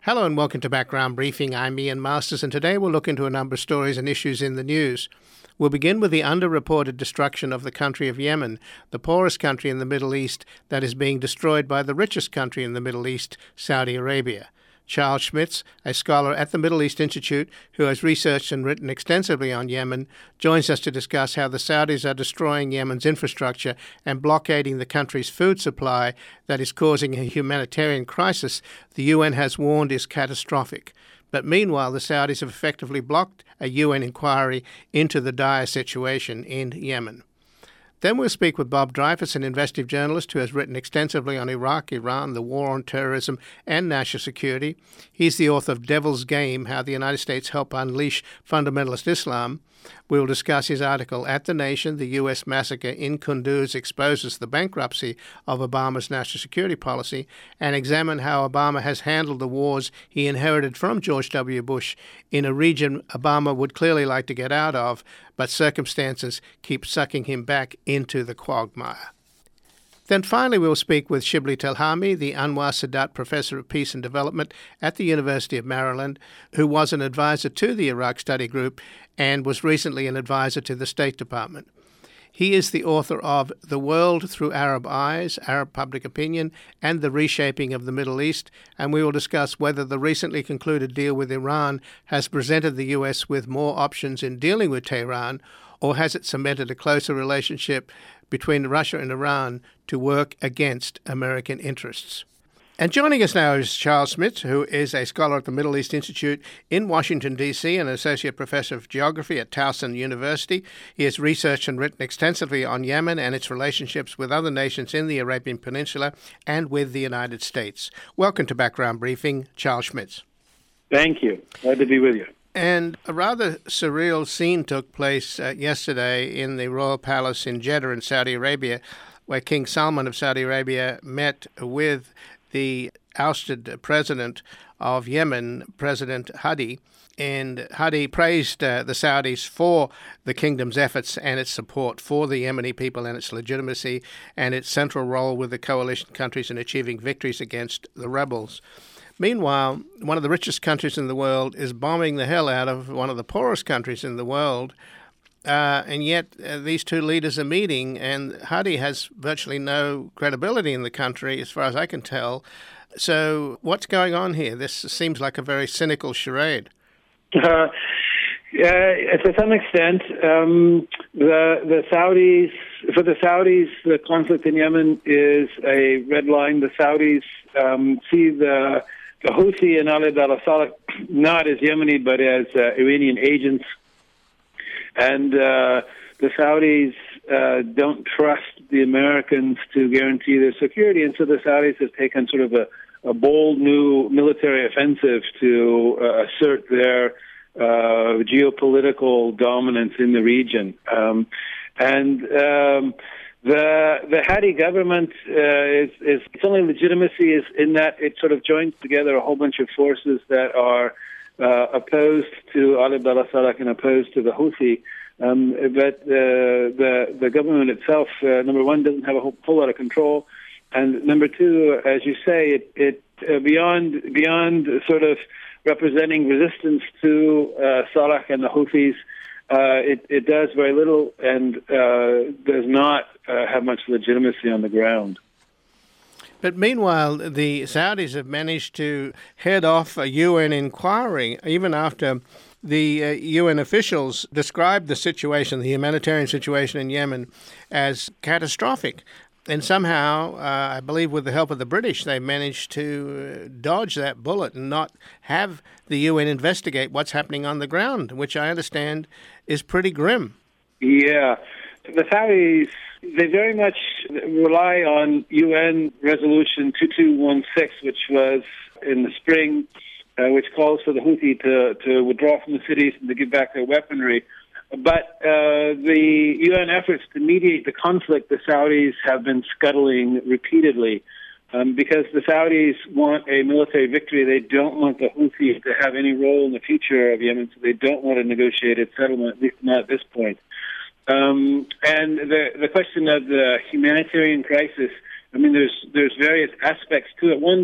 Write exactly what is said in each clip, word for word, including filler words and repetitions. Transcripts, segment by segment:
Hello and welcome to Background Briefing. I'm Ian Masters, and today we'll look into a number of stories and issues in the news. We'll begin with the underreported destruction of the country of Yemen, the poorest country in the Middle East that is being destroyed by the richest country in the Middle East, Saudi Arabia. Charles Schmitz, a scholar at the Middle East Institute who has researched and written extensively on Yemen, joins us to discuss how the Saudis are destroying Yemen's infrastructure and blockading the country's food supply that is causing a humanitarian crisis the U N has warned is catastrophic. But meanwhile, the Saudis have effectively blocked a U N inquiry into the dire situation in Yemen. Then we'll speak with Bob Dreyfus, an investigative journalist who has written extensively on Iraq, Iran, the war on terrorism, and national security. He's the author of Devil's Game, How the United States Helped Unleash Fundamentalist Islam. We'll discuss his article, At the Nation, the U S Massacre in Kunduz Exposes the Bankruptcy of Obama's National Security Policy, and examine how Obama has handled the wars he inherited from George W. Bush in a region Obama would clearly like to get out of, but circumstances keep sucking him back into the quagmire. Then finally we'll speak with Shibli Telhami, the Anwar Sadat Professor of Peace and Development at the University of Maryland, who was an advisor to the Iraq Study Group and was recently an advisor to the State Department. He is the author of The World Through Arab Eyes, Arab Public Opinion, and the Reshaping of the Middle East, and we will discuss whether the recently concluded deal with Iran has presented the U S with more options in dealing with Tehran, or has it cemented a closer relationship between Russia and Iran to work against American interests. And joining us now is Charles Schmitz, who is a scholar at the Middle East Institute in Washington, D C, and an associate professor of geography at Towson University. He has researched and written extensively on Yemen and its relationships with other nations in the Arabian Peninsula and with the United States. Welcome to Background Briefing, Charles Schmitz. Thank you. Glad to be with you. And a rather surreal scene took place uh, yesterday in the Royal Palace in Jeddah in Saudi Arabia, where King Salman of Saudi Arabia met with the ousted president of Yemen, President Hadi. And Hadi praised uh, the Saudis for the kingdom's efforts and its support for the Yemeni people and its legitimacy and its central role with the coalition countries in achieving victories against the rebels. Meanwhile, one of the richest countries in the world is bombing the hell out of one of the poorest countries in the world, uh, and yet uh, these two leaders are meeting, and Hadi has virtually no credibility in the country, as far as I can tell. So what's going on here? This seems like a very cynical charade. Uh, yeah, to some extent, um, the the Saudis, for the Saudis, the conflict in Yemen is a red line. The Saudis um, see the The Houthi and Ali Abdullah Saleh not as Yemeni but as uh, Iranian agents, and uh, the Saudis uh, don't trust the Americans to guarantee their security, and so the Saudis have taken sort of a, a bold new military offensive to uh, assert their uh, geopolitical dominance in the region. Um, and um, The the Hadi government uh, is, is its only legitimacy is in that it sort of joins together a whole bunch of forces that are uh, opposed to Ali Abdullah Saleh and opposed to the Houthi. Um, but uh, the the government itself, uh, number one, doesn't have a whole, whole lot of control, and number two, as you say, it it uh, beyond beyond sort of representing resistance to uh, Saleh and the Houthis. Uh, it, it does very little and uh, does not uh, have much legitimacy on the ground. But meanwhile, the Saudis have managed to head off a U N inquiry, even after the uh, U N officials described the situation, the humanitarian situation in Yemen, as catastrophic. And somehow, uh, I believe with the help of the British, they managed to uh, dodge that bullet and not have the U N investigate what's happening on the ground, which I understand is pretty grim. Yeah. The Saudis, they very much rely on U N Resolution two two one six, which was in the spring, uh, which calls for the Houthi to, to withdraw from the cities and to give back their weaponry. But uh, the U N efforts to mediate the conflict, the Saudis have been scuttling repeatedly um, because the Saudis want a military victory. They don't want the Houthis to have any role in the future of Yemen, so they don't want a negotiated settlement, at least not at this point. Um, and the, the question of the humanitarian crisis, I mean, there's there's various aspects to it. One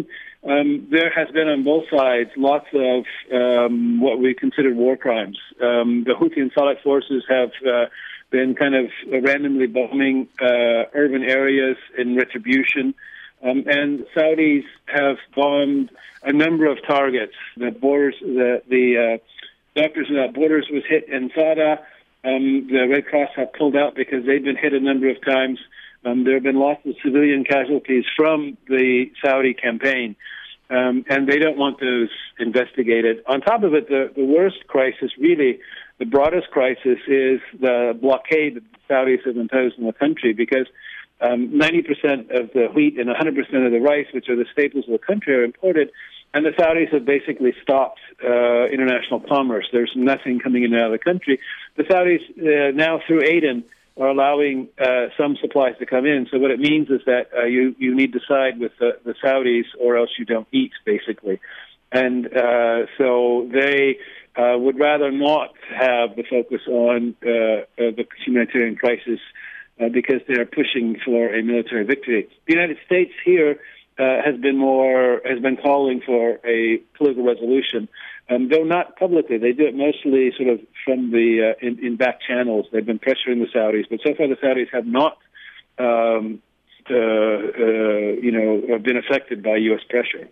um, there has been on both sides lots of um, what we consider war crimes. Um, the Houthi and Saleh forces have uh, been kind of randomly bombing uh, urban areas in retribution. Um, and Saudis have bombed a number of targets. The borders, the, the uh, Doctors Without Borders was hit in Sada. Um, the Red Cross have pulled out because they've been hit a number of times. Um, there have been lots of civilian casualties from the Saudi campaign, um, and they don't want those investigated. On top of it, the, the worst crisis, really, the broadest crisis, is the blockade that the Saudis have imposed on the country, because um, ninety percent of the wheat and one hundred percent of the rice, which are the staples of the country, are imported, and the Saudis have basically stopped uh, international commerce. There's nothing coming in and out of the country. The Saudis uh, now, through Aden, are allowing uh, some supplies to come in. So what it means is that uh, you, you need to side with the, the Saudis, or else you don't eat, basically. And uh, so they uh, would rather not have the focus on uh, uh, the humanitarian crisis uh, because they're pushing for a military victory. The United States here uh, has been more has been calling for a political resolution. Um, though not publicly, they do it mostly sort of from the uh, in, in back channels. They've been pressuring the Saudis, but so far the Saudis have not, um, uh, uh, you know, been affected by U S pressure.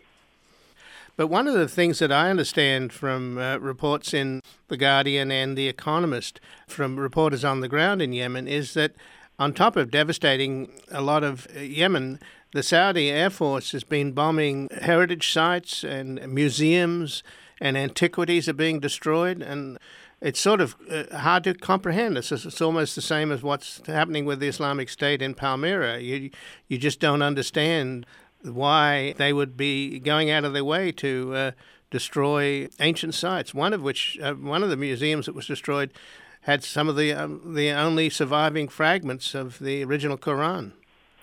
But one of the things that I understand from uh, reports in The Guardian and The Economist, from reporters on the ground in Yemen, is that on top of devastating a lot of Yemen, the Saudi Air Force has been bombing heritage sites and museums, and antiquities are being destroyed, and it's sort of uh, hard to comprehend. It's, it's almost the same as what's happening with the Islamic State in Palmyra. You you just don't understand why they would be going out of their way to uh, destroy ancient sites. One of which, uh, one of the museums that was destroyed, had some of the um, the only surviving fragments of the original Quran.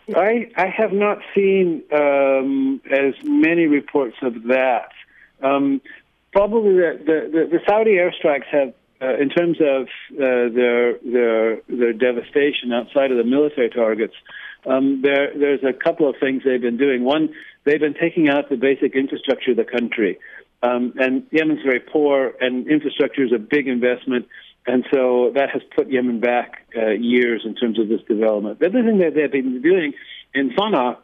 I I have not seen um, as many reports of that. Um, Probably the, the, the Saudi airstrikes have, uh, in terms of uh, their their their devastation outside of the military targets, um, there there's a couple of things they've been doing. One, they've been taking out the basic infrastructure of the country, um, and Yemen's very poor, and infrastructure is a big investment, and so that has put Yemen back uh, years in terms of this development. The other thing that they've been doing in Sana'a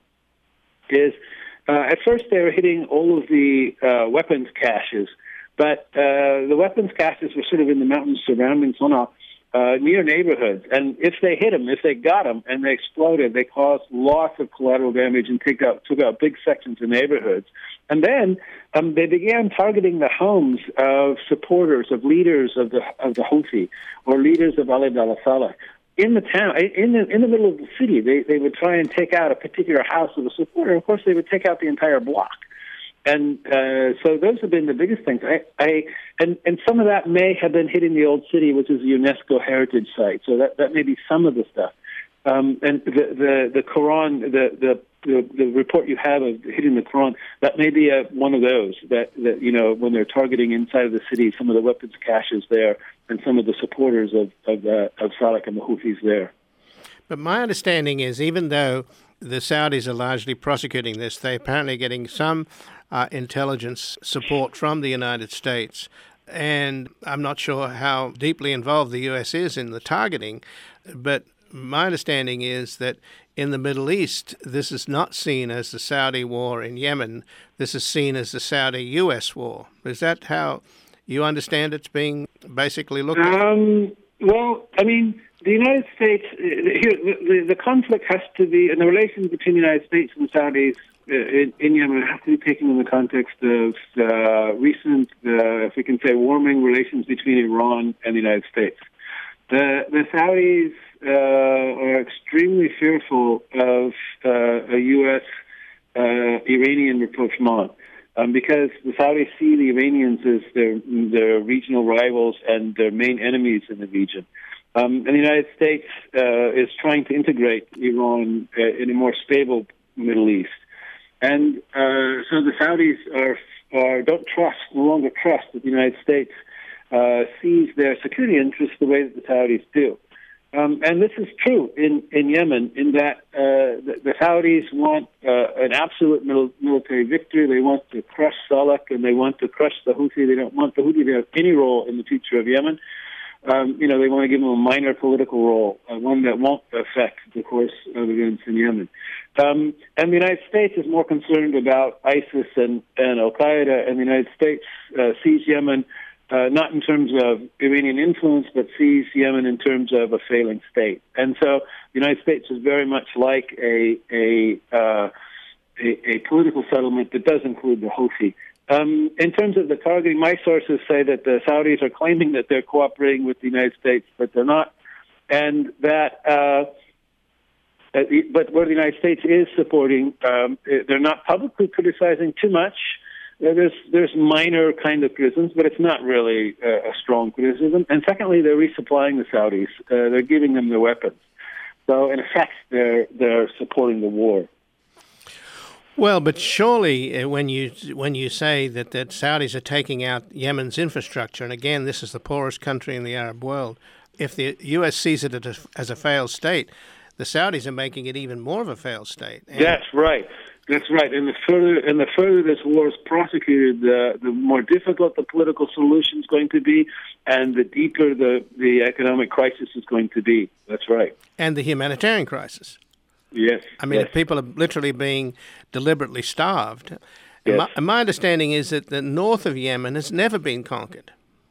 is, Uh, at first, they were hitting all of the uh, weapons caches, but uh, the weapons caches were sort of in the mountains surrounding Sana'a, uh, near neighborhoods. And if they hit them, if they got them, and they exploded, they caused lots of collateral damage and took out, took out big sections of neighborhoods. And then um, they began targeting the homes of supporters, of leaders of the of the Houthi, or leaders of Ali Abdullah Saleh. In the town, in the in the middle of the city, they, they would try and take out a particular house of a supporter. Of course, they would take out the entire block, and uh, so those have been the biggest things. I, I and and some of that may have been hitting the old city, which is a UNESCO heritage site. So that, that may be some of the stuff. Um, and the, the the Quran, the, the the the report you have of hitting the Quran, that may be a, one of those that, that you know when they're targeting inside of the city, some of the weapons caches there, and some of the supporters of of, uh, of Saleh and the Houthis there. But my understanding is, even though the Saudis are largely prosecuting this, they're apparently getting some uh, intelligence support from the United States. And I'm not sure how deeply involved the U S is in the targeting, but my understanding is that in the Middle East, this is not seen as the Saudi war in Yemen. This is seen as the Saudi-U S war. Is that how you understand it's being basically looked at? Um, well, I mean, the United States, here, the, the, the conflict has to be, and the relations between the United States and Saudis uh, in, in Yemen have to be taken in the context of uh, recent, uh, if we can say, warming relations between Iran and the United States. The, the Saudis uh, are extremely fearful of uh, a U S uh, Iranian rapprochement um, because the Saudis see the Iranians as their, their regional rivals and their main enemies in the region. Um, and the United States uh, is trying to integrate Iran uh, in a more stable Middle East. And uh, so the Saudis are, are don't trust, no longer trust that the United States uh, sees their security interests the way that the Saudis do. Um, and this is true in, in Yemen, in that uh, the, the Saudis want uh, an absolute mil- military victory. They want to crush Salak, and they want to crush the Houthi. They don't want the Houthi to have any role in the future of Yemen. Um, you know, they want to give them a minor political role, uh, one that won't affect the course of events in Yemen. Um, and the United States is more concerned about ISIS and, and Al-Qaeda, and the United States uh, sees Yemen Uh, not in terms of Iranian influence, but sees Yemen in terms of a failing state. And so the United States is very much like a a, uh, a, a political settlement that does include the Houthi. Um, in terms of the targeting, my sources say that the Saudis are claiming that they're cooperating with the United States, but they're not. And that, uh, but where the United States is supporting, um, they're not publicly criticizing too much. There's there's minor kind of criticisms, but it's not really uh, a strong criticism. And secondly, they're resupplying the Saudis. Uh, they're giving them the weapons. So in effect, they're they're supporting the war. Well, but surely uh, when you when you say that, that Saudis are taking out Yemen's infrastructure, and again, this is the poorest country in the Arab world, if the U S sees it as a, as a failed state, the Saudis are making it even more of a failed state. And that's right. That's right. And the further and the further this war is prosecuted, the the more difficult the political solution is going to be, and the deeper the, the economic crisis is going to be. That's right. And the humanitarian crisis. Yes. I mean, yes. people are literally being deliberately starved. Yes. And my, and my understanding is that the north of Yemen has never been conquered.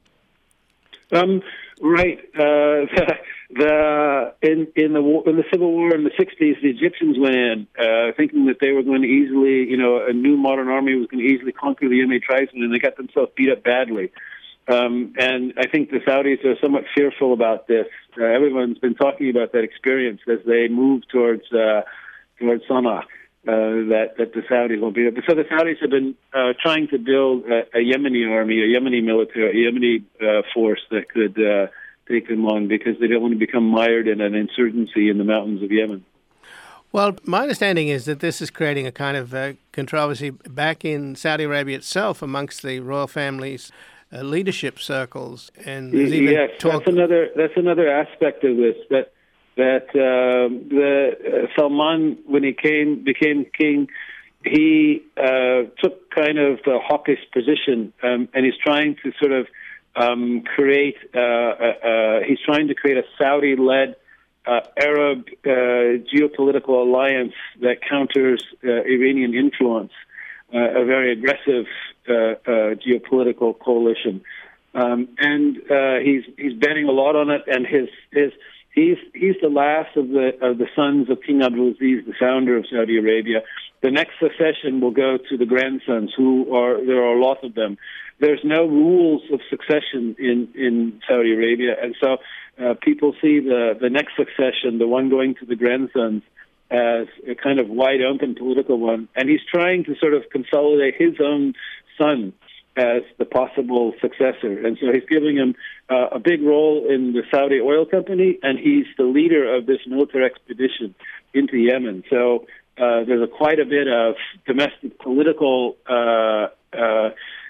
Um. Right. Uh, the, the in in the war, in the civil war in the sixties, the Egyptians went in uh, thinking that they were going to easily, you know, a new modern army was going to easily conquer the Yemeni tribesmen, and they got themselves beat up badly. Um, and I think the Saudis are somewhat fearful about this. Uh, everyone's been talking about that experience as they move towards uh, towards Sana'a. Uh, that that the Saudis will be. So the Saudis have been uh, trying to build a, a Yemeni army, a Yemeni military, a Yemeni uh, force that could uh, take them on, because they don't want to become mired in an insurgency in the mountains of Yemen. Well, my understanding is that this is creating a kind of uh, controversy back in Saudi Arabia itself amongst the royal family's uh, leadership circles, and there's even yes, talk. That's another. That's another aspect of this. That. That uh, the uh, Salman, when he came became king, he uh, took kind of a hawkish position, um, and he's trying to sort of um, create. Uh, uh, uh, he's trying to create a Saudi-led uh, Arab uh, geopolitical alliance that counters uh, Iranian influence, uh, a very aggressive uh, uh, geopolitical coalition, um, and uh, he's he's betting a lot on it, and his his. He's he's the last of the of the sons of King Abdulaziz, the founder of Saudi Arabia. The next succession will go to the grandsons, who are there are a lot of them. There's no rules of succession in, in Saudi Arabia, and so uh, people see the, the next succession, the one going to the grandsons, as a kind of wide open political one. And he's trying to sort of consolidate his own son as the possible successor. And so he's giving him uh, a big role in the Saudi oil company, and he's the leader of this military expedition into Yemen. So uh, there's a, quite a bit of domestic political uh, uh,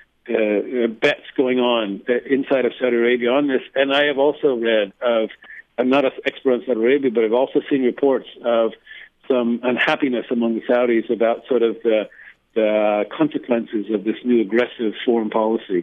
uh, bets going on inside of Saudi Arabia on this. And I have also read of, I'm not an expert on Saudi Arabia, but I've also seen reports of some unhappiness among the Saudis about sort of the the consequences of this new aggressive foreign policy.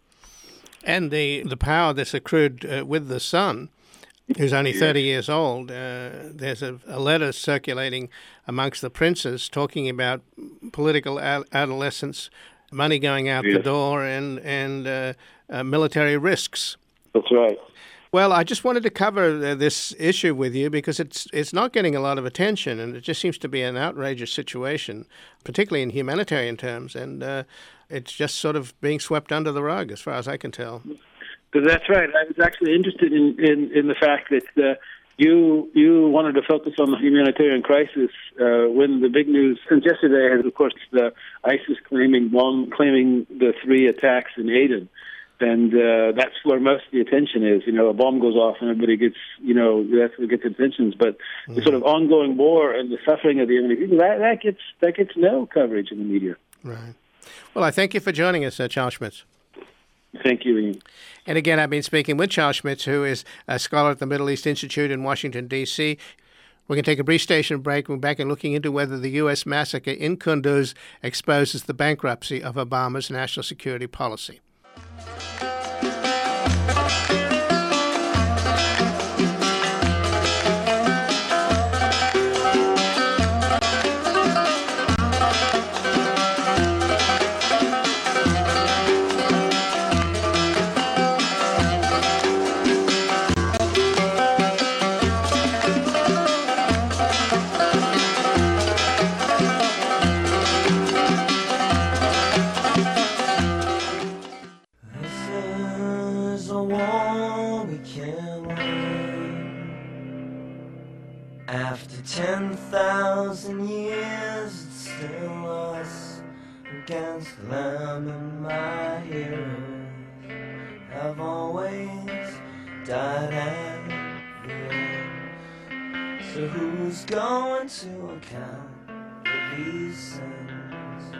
And the, the power that's accrued uh, with the son, who's only thirty years old. Uh, there's a, a letter circulating amongst the princes talking about political ad- adolescence, money going out yes. the door, and, and uh, uh, military risks. That's right. Well, I just wanted to cover uh, this issue with you because it's it's not getting a lot of attention, and it just seems to be an outrageous situation, particularly in humanitarian terms, and uh, it's just sort of being swept under the rug, as far as I can tell. That's right. I was actually interested in, in, in the fact that uh, you you wanted to focus on the humanitarian crisis uh, when the big news since yesterday is, of course, the ISIS claiming one claiming the three attacks in Aden. And uh, that's where most of the attention is. You know, a bomb goes off and everybody gets, you know, that's what gets attention. But mm-hmm. the sort of ongoing war and the suffering of the Yemeni people, that, that gets that gets no coverage in the media. Right. Well, I thank you for joining us, uh, Charles Schmitz. Thank you, Ian. And again, I've been speaking with Charles Schmitz, who is a scholar at the Middle East Institute in Washington, D C We're going to take a brief station break. We're back and looking into whether the U S massacre in Kunduz exposes the bankruptcy of Obama's national security policy. After ten thousand years, it's still us against them, and my heroes have always died at the end. So who's going to account for these sins?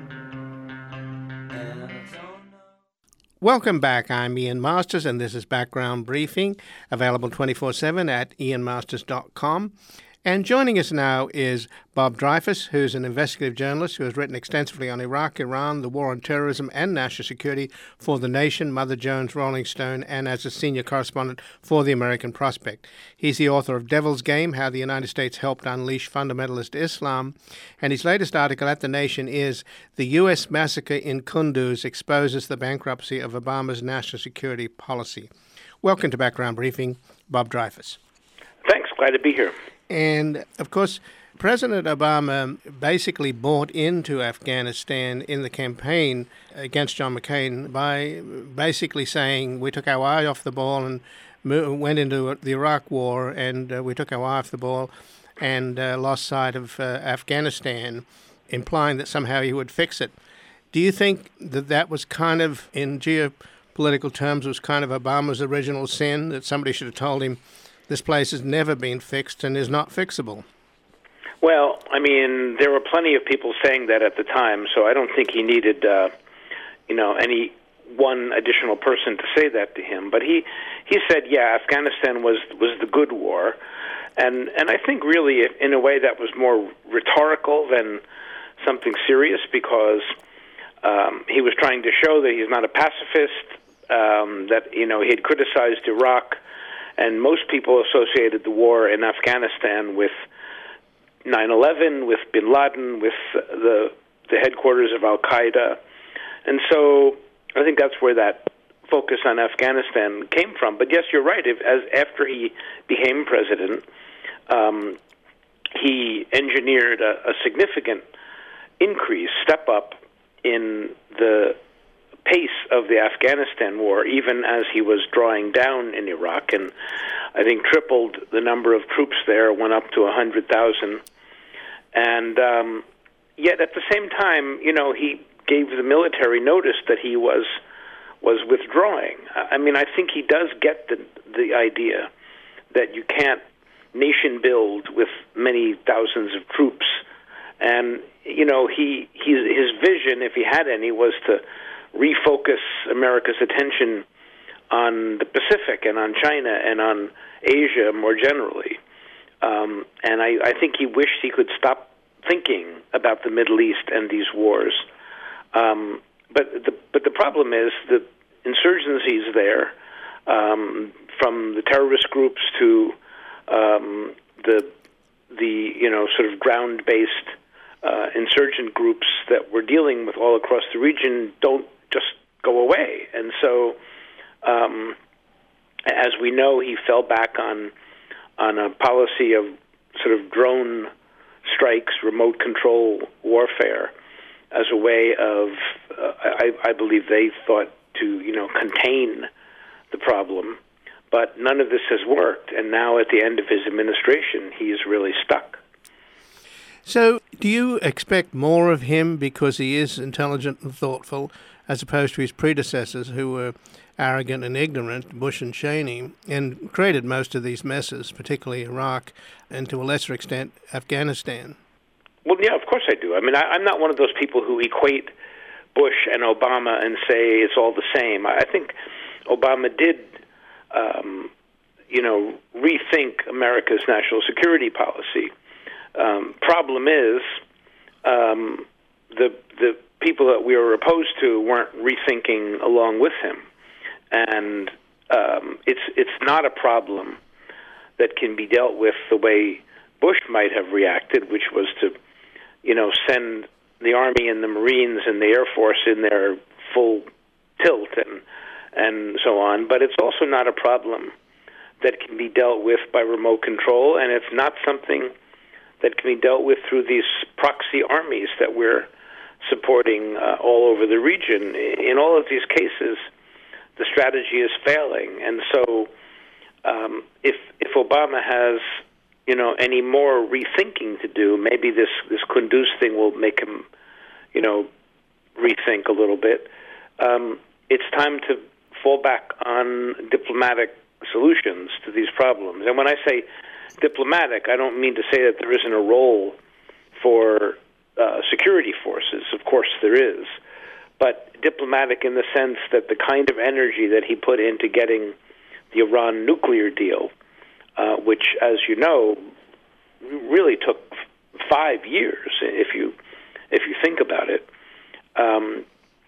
And I don't know. Welcome back. I'm Ian Masters, and this is Background Briefing, available twenty-four seven at ian masters dot com. And joining us now is Bob Dreyfuss, who's an investigative journalist who has written extensively on Iraq, Iran, the war on terrorism, and national security for The Nation, Mother Jones, Rolling Stone, and as a senior correspondent for The American Prospect. He's the author of Devil's Game, How the United States Helped Unleash Fundamentalist Islam, and his latest article at The Nation is The U S Massacre in Kunduz Exposes the Bankruptcy of Obama's National Security Policy. Welcome to Background Briefing, Bob Dreyfuss. Thanks. Glad to be here. And, of course, President Obama basically bought into Afghanistan in the campaign against John McCain by basically saying we took our eye off the ball and went into the Iraq War, and uh, we took our eye off the ball and uh, lost sight of uh, Afghanistan, implying that somehow he would fix it. Do you think that that was kind of, in geopolitical terms, was kind of Obama's original sin, that somebody should have told him this place has never been fixed and is not fixable? Well, I mean, there were plenty of people saying that at the time, so I don't think he needed, uh, you know, any one additional person to say that to him. But he, he said, yeah, Afghanistan was was the good war, and and I think really, in a way, that was more rhetorical than something serious, because um, he was trying to show that he's not a pacifist, um, that you know he had criticized Iraq. And most people associated the war in Afghanistan with nine eleven, with bin Laden, with the the headquarters of Al-Qaeda. And so I think that's where that focus on Afghanistan came from. But yes, you're right. If, as after he became president, um, he engineered a, a significant increase, step up in the pace of the Afghanistan war, even as he was drawing down in Iraq, and I think tripled the number of troops there, went up to one hundred thousand. And um, yet at the same time, you know, he gave the military notice that he was was withdrawing. I mean, I think he does get the the idea that you can't nation build with many thousands of troops. And, you know, he, he his vision, if he had any, was to refocus America's attention on the Pacific and on China and on Asia more generally. Um, and I, I think he wished he could stop thinking about the Middle East and these wars. Um, but the but the problem is the insurgencies there, um, from the terrorist groups to um, the the you know sort of ground-based uh, insurgent groups that we're dealing with all across the region, don't just go away. And so, um, as we know, he fell back on on a policy of sort of drone strikes, remote control warfare, as a way of, uh, I, I believe they thought, to you know contain the problem. But none of this has worked, and now at the end of his administration, he is really stuck. So do you expect more of him because he is intelligent and thoughtful, as opposed to his predecessors who were arrogant and ignorant, Bush and Cheney, and created most of these messes, particularly Iraq and to a lesser extent Afghanistan? Well, yeah, of course I do. I mean, I, I'm not one of those people who equate Bush and Obama and say it's all the same. I think Obama did, um, you know, rethink America's national security policy. Um, problem is, um, the the people that we were opposed to weren't rethinking along with him, and um, it's it's not a problem that can be dealt with the way Bush might have reacted, which was to, you know, send the Army and the Marines and the Air Force in their full tilt and and so on. But it's also not a problem that can be dealt with by remote control, and it's not something that can be dealt with through these proxy armies that we're supporting uh, all over the region. In all of these cases, the strategy is failing, and so um, if if Obama has, you know, any more rethinking to do, maybe this this Kunduz thing will make him, you know, rethink a little bit. Um, it's time to fall back on diplomatic solutions to these problems. And when I say diplomatic, I don't mean to say that there isn't a role for uh, security forces. Of course there is. But diplomatic in the sense that the kind of energy that he put into getting the Iran nuclear deal, uh, which, as you know, really took f- five years, if you if you think about it, um,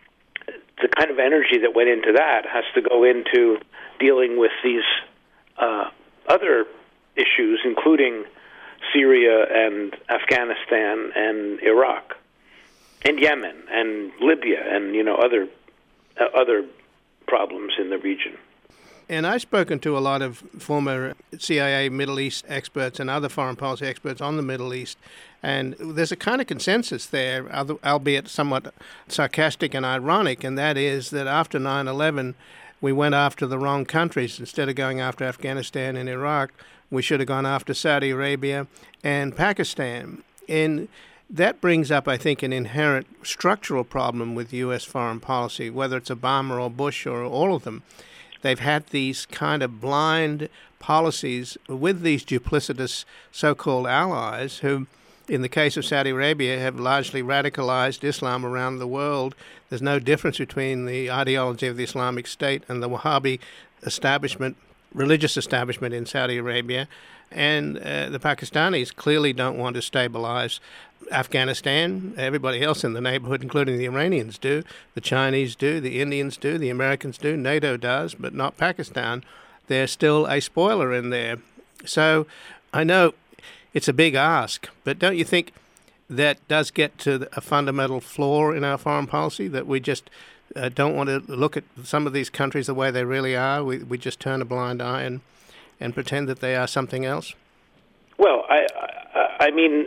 the kind of energy that went into that has to go into dealing with these uh, other issues, including Syria and Afghanistan and Iraq and Yemen and Libya and, you know, other uh, other problems in the region. And I've spoken to a lot of former C I A Middle East experts and other foreign policy experts on the Middle East, and there's a kind of consensus there, albeit somewhat sarcastic and ironic, and that is that after nine eleven, we went after the wrong countries. Instead of going after Afghanistan and Iraq, we should have gone after Saudi Arabia and Pakistan. And that brings up, I think, an inherent structural problem with U S foreign policy, whether it's Obama or Bush or all of them. They've had these kind of blind policies with these duplicitous so-called allies who, in the case of Saudi Arabia, have largely radicalized Islam around the world. There's no difference between the ideology of the Islamic State and the Wahhabi establishment, religious establishment in Saudi Arabia. And uh, the Pakistanis clearly don't want to stabilize Afghanistan. Everybody else in the neighborhood, including the Iranians, do. The Chinese do. The Indians do. The Americans do. NATO does, but not Pakistan. There's still a spoiler in there. So I know it's a big ask, but don't you think that does get to a fundamental flaw in our foreign policy, that we just uh, don't want to look at some of these countries the way they really are? We we just turn a blind eye and, and pretend that they are something else? Well, I, I, I mean,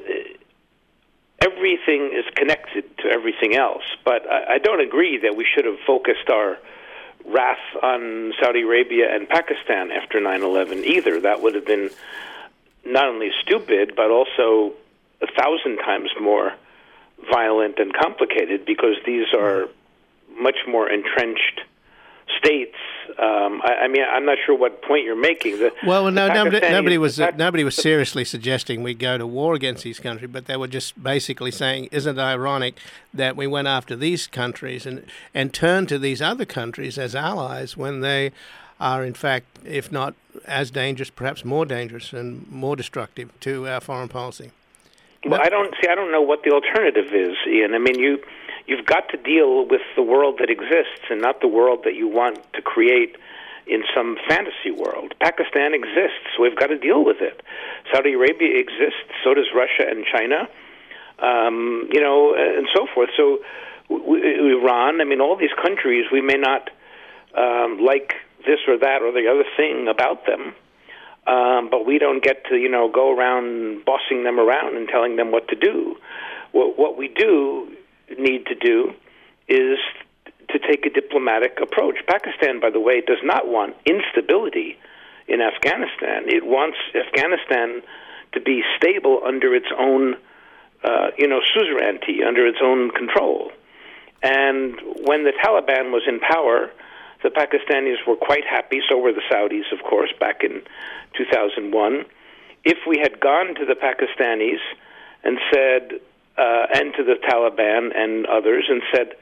everything is connected to everything else, but I, I don't agree that we should have focused our wrath on Saudi Arabia and Pakistan after nine eleven either. That would have been not only stupid, but also a thousand times more violent and complicated, because these are much more entrenched states. Um, I, I mean, I'm not sure what point you're making. The, well, no, the nobody, Pakistanis, nobody was the, nobody was seriously suggesting we go to war against these countries, but they were just basically saying, isn't it ironic that we went after these countries and, and turned to these other countries as allies when they are, in fact, if not as dangerous, perhaps more dangerous and more destructive to our foreign policy? Well, I don't see. I don't know what the alternative is, Ian. I mean, you you've got to deal with the world that exists and not the world that you want to create in some fantasy world. Pakistan exists, so we've got to deal with it. Saudi Arabia exists, so does Russia and China, um, you know, and so forth. So w- Iran, I mean, all these countries, we may not um, like this or that or the other thing about them, um, but we don't get to, you know, go around bossing them around and telling them what to do. What, what we do need to do is to take a diplomatic approach. Pakistan, by the way, does not want instability in Afghanistan. It wants Afghanistan to be stable under its own, uh, you know, suzerainty, under its own control. And when the Taliban was in power, the Pakistanis were quite happy, so were the Saudis, of course, back in two thousand one. If we had gone to the Pakistanis and said, uh, and to the Taliban and others, and said,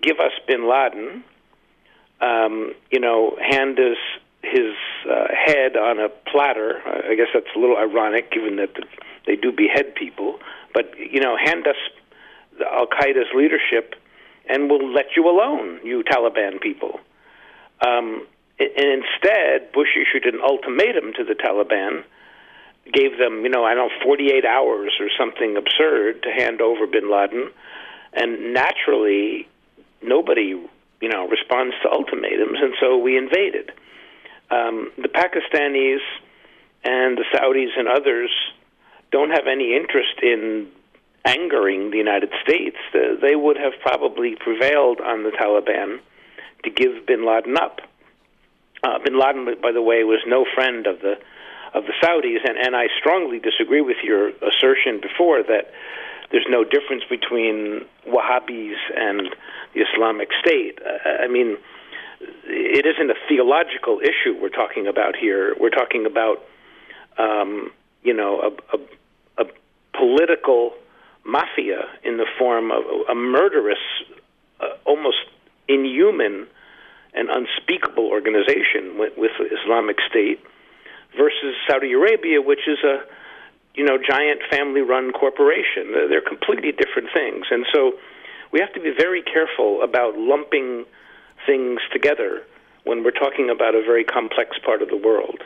give us bin Laden, um, you know, hand us his uh, head on a platter. I guess that's a little ironic, given that the, they do behead people. But, you know, hand us al-Qaeda's leadership, and we'll let you alone, you Taliban people. Um, and instead, Bush issued an ultimatum to the Taliban, gave them, you know, I don't know, forty-eight hours or something absurd to hand over bin Laden. And naturally, nobody, you know, responds to ultimatums, and so we invaded. Um, the Pakistanis and the Saudis and others don't have any interest in angering the United States. Uh, they would have probably prevailed on the Taliban to give bin Laden up. Uh, bin Laden, by the way, was no friend of the of the Saudis, and, and I strongly disagree with your assertion before that there's no difference between Wahhabis and the Islamic State. Uh, I mean, it isn't a theological issue we're talking about here. We're talking about, um, you know, a, a, a political mafia in the form of a murderous, uh, almost inhuman and unspeakable organization with, with the Islamic State versus Saudi Arabia, which is a, you know, giant family-run corporation. They're completely different things. And so we have to be very careful about lumping things together when we're talking about a very complex part of the world.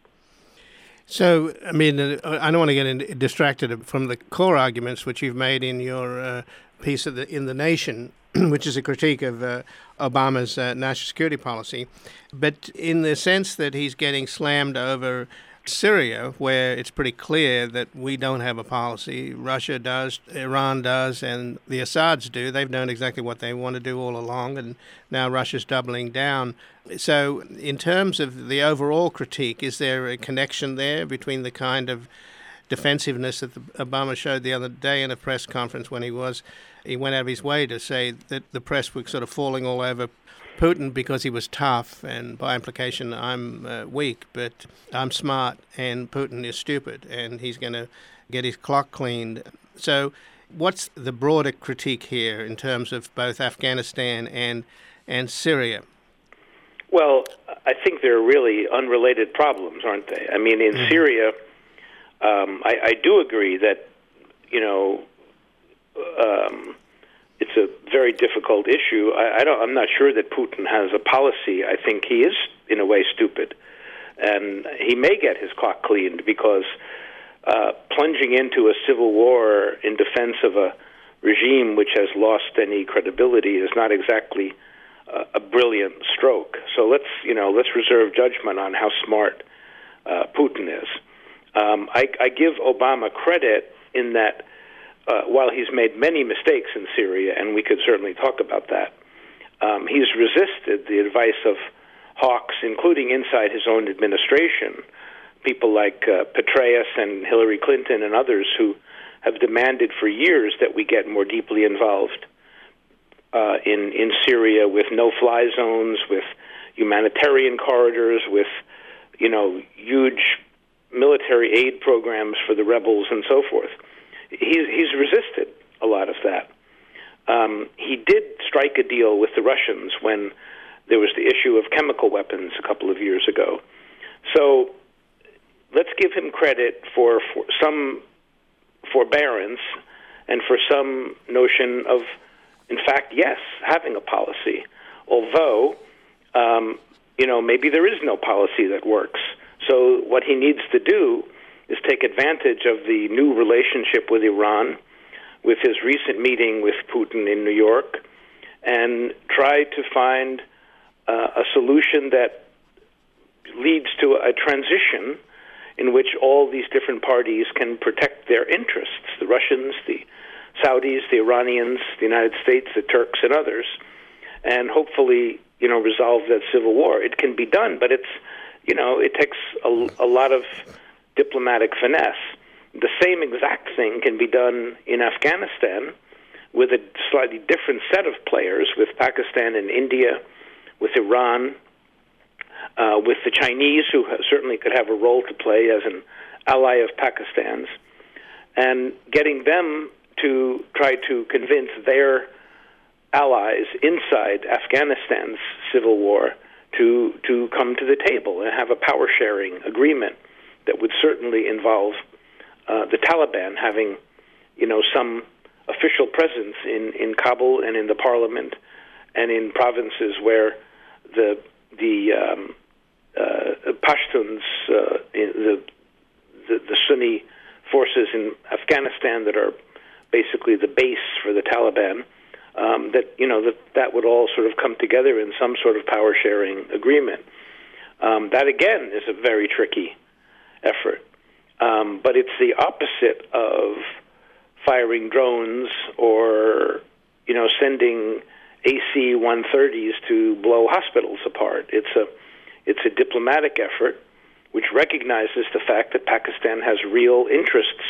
So, I mean, I don't want to get in, distracted from the core arguments which you've made in your uh, piece of the, in The Nation, which is a critique of uh, Obama's uh, national security policy. But in the sense that he's getting slammed over Syria, where it's pretty clear that we don't have a policy. Russia does, Iran does, and the Assads do. They've known exactly what they want to do all along, and now Russia's doubling down. So in terms of the overall critique, is there a connection there between the kind of defensiveness that the, Obama showed the other day in a press conference when he was, he went out of his way to say that the press was sort of falling all over Putin because he was tough, and by implication I'm uh, weak, but I'm smart, and Putin is stupid, and he's going to get his clock cleaned. So what's the broader critique here in terms of both Afghanistan and and Syria? Well, I think they're really unrelated problems, aren't they? I mean, in mm-hmm. Syria, um, I, I do agree that, you know, um, it's a very difficult issue. I, I don't, I'm not sure that Putin has a policy. I think he is, in a way, stupid. And he may get his clock cleaned because uh, plunging into a civil war in defense of a regime which has lost any credibility is not exactly uh, a brilliant stroke. So let's, you know, let's reserve judgment on how smart uh, Putin is. Um, I, I give Obama credit in that Uh, while he's made many mistakes in Syria, and we could certainly talk about that, um, he's resisted the advice of hawks, including inside his own administration, people like uh, Petraeus and Hillary Clinton and others who have demanded for years that we get more deeply involved uh, in, in Syria with no-fly zones, with humanitarian corridors, with, you know, huge military aid programs for the rebels and so forth. He's, he's resisted a lot of that. Um, he did strike a deal with the Russians when there was the issue of chemical weapons a couple of years ago. So let's give him credit for, for some forbearance and for some notion of, in fact, yes, having a policy. Although, um, you know, maybe there is no policy that works. So what he needs to do is take advantage of the new relationship with Iran, with his recent meeting with Putin in New York, and try to find uh, a solution that leads to a transition in which all these different parties can protect their interests, the Russians, the Saudis, the Iranians, the United States, the Turks, and others, and hopefully, you know, resolve that civil war. It can be done, but it's, you know, it takes a, a lot of diplomatic finesse. The same exact thing can be done in Afghanistan with a slightly different set of players, with Pakistan and India, with Iran, uh, with the Chinese, who certainly could have a role to play as an ally of Pakistan's, and getting them to try to convince their allies inside Afghanistan's civil war to to come to the table and have a power-sharing agreement that would certainly involve uh, the Taliban having, you know, some official presence in, in Kabul and in the parliament and in provinces where the the um, uh, Pashtuns, uh, in the, the the Sunni forces in Afghanistan that are basically the base for the Taliban, um, that you know that that would all sort of come together in some sort of power sharing agreement. Um, that again is a very tricky effort, um, but it's the opposite of firing drones or you know sending A C one thirties to blow hospitals apart. It's a it's a diplomatic effort which recognizes the fact that Pakistan has real interests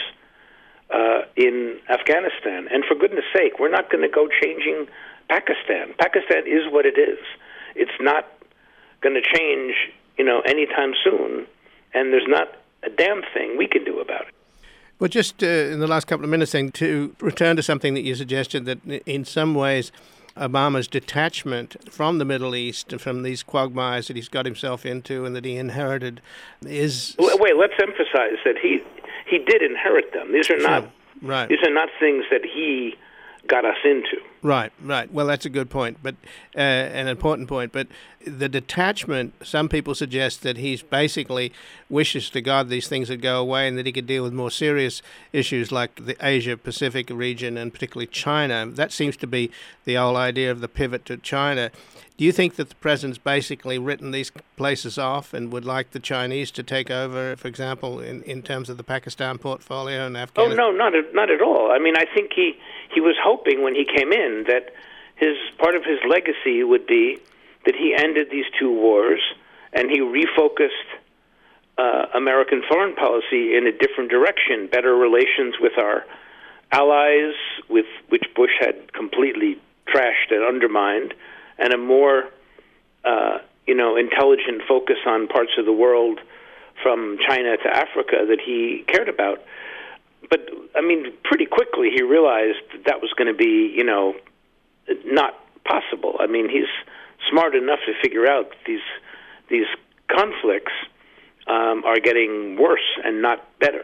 uh, in Afghanistan. And for goodness sake, we're not going to go changing Pakistan. Pakistan is what it is. It's not going to change, you know, anytime soon, and there's not a damn thing we can do about it. Well, just uh, in the last couple of minutes, then, to return to something that you suggested, that in some ways Obama's detachment from the Middle East and from these quagmires that he's got himself into and that he inherited is... Wait, let's emphasize that he he did inherit them. These are Sure. not Right. these are not things that he got us into. Right, right. Well, that's a good point, but uh, an important point. But the detachment, some people suggest that he's basically wishes to God these things would go away and that he could deal with more serious issues like the Asia-Pacific region and particularly China. That seems to be the whole idea of the pivot to China. Do you think that the president's basically written these places off and would like the Chinese to take over, for example, in, in terms of the Pakistan portfolio and Afghanistan? Oh, no, not at, not at all. I mean, I think he, he was hoping when he came in that his part of his legacy would be that he ended these two wars and he refocused uh, American foreign policy in a different direction, better relations with our allies, with which Bush had completely trashed and undermined, and a more, uh, you know, intelligent focus on parts of the world from China to Africa that he cared about. But, I mean, pretty quickly he realized that, that was going to be, you know, not possible. I mean, he's smart enough to figure out these these conflicts um, are getting worse and not better.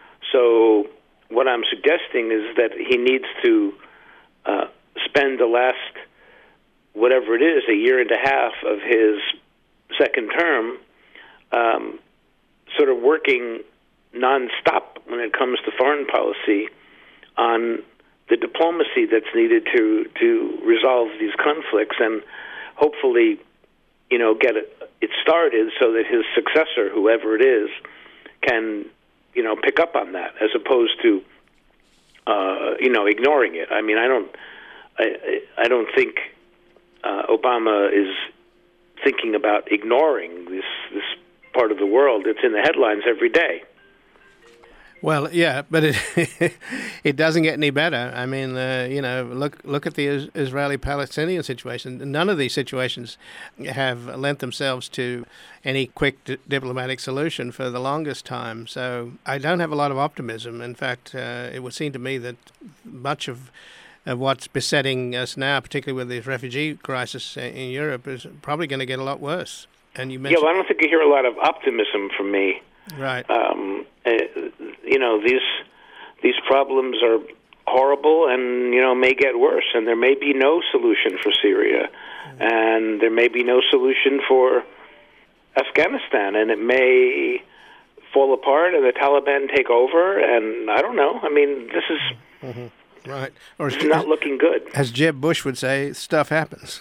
So what I'm suggesting is that he needs to uh, spend the last, whatever it is, a year and a half of his second term um, sort of working nonstop when it comes to foreign policy on the diplomacy that's needed to to resolve these conflicts and hopefully, you know, get it, it started so that his successor, whoever it is, can, you know, pick up on that as opposed to, uh, you know, ignoring it. I mean, I don't, I, I don't think uh, Obama is thinking about ignoring this this part of the world. It's in the headlines every day. Well, yeah, but it it doesn't get any better. I mean, uh, you know, look look at the is- Israeli-Palestinian situation. None of these situations have lent themselves to any quick d- diplomatic solution for the longest time. So I don't have a lot of optimism. In fact, uh, it would seem to me that much of, of what's besetting us now, particularly with the refugee crisis in Europe, is probably going to get a lot worse. And you mentioned, yeah, well, I don't think you hear a lot of optimism from me. Right. Um, uh, you know, these these problems are horrible and, you know, may get worse. And there may be no solution for Syria. Mm-hmm. And there may be no solution for Afghanistan. And it may fall apart and the Taliban take over. And I don't know. I mean, this is... Mm-hmm. Right. Or it's not looking good. As Jeb Bush would say, stuff happens.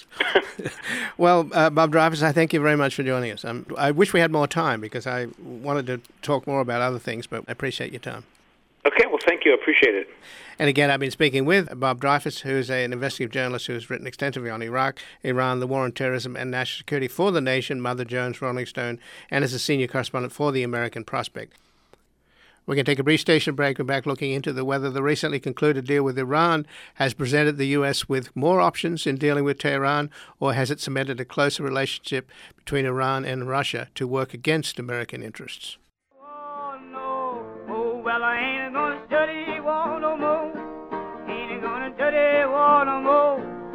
Well, uh, Bob Dreyfuss, I thank you very much for joining us. Um, I wish we had more time because I wanted to talk more about other things, but I appreciate your time. Okay, well, thank you. I appreciate it. And again, I've been speaking with Bob Dreyfuss, who is an investigative journalist who has written extensively on Iraq, Iran, the war on terrorism, and national security for The Nation, Mother Jones, Rolling Stone, and is a senior correspondent for The American Prospect. We're going to take a brief station break. We're back looking into the whether the recently concluded deal with Iran has presented the U S with more options in dealing with Tehran, or has it cemented a closer relationship between Iran and Russia to work against American interests? Oh, no. Oh, well, I ain't gonna study war no more. Ain't gonna study war no more.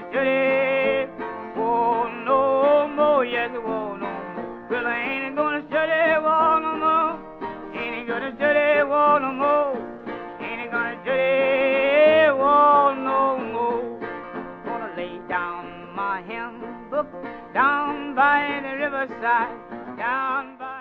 study war no more. Yes, war no more. Well, I ain't gonna study war no more. Ain't gonna study war no more. Ain't gonna study war no more. Gonna lay down my handbook down by the riverside, down by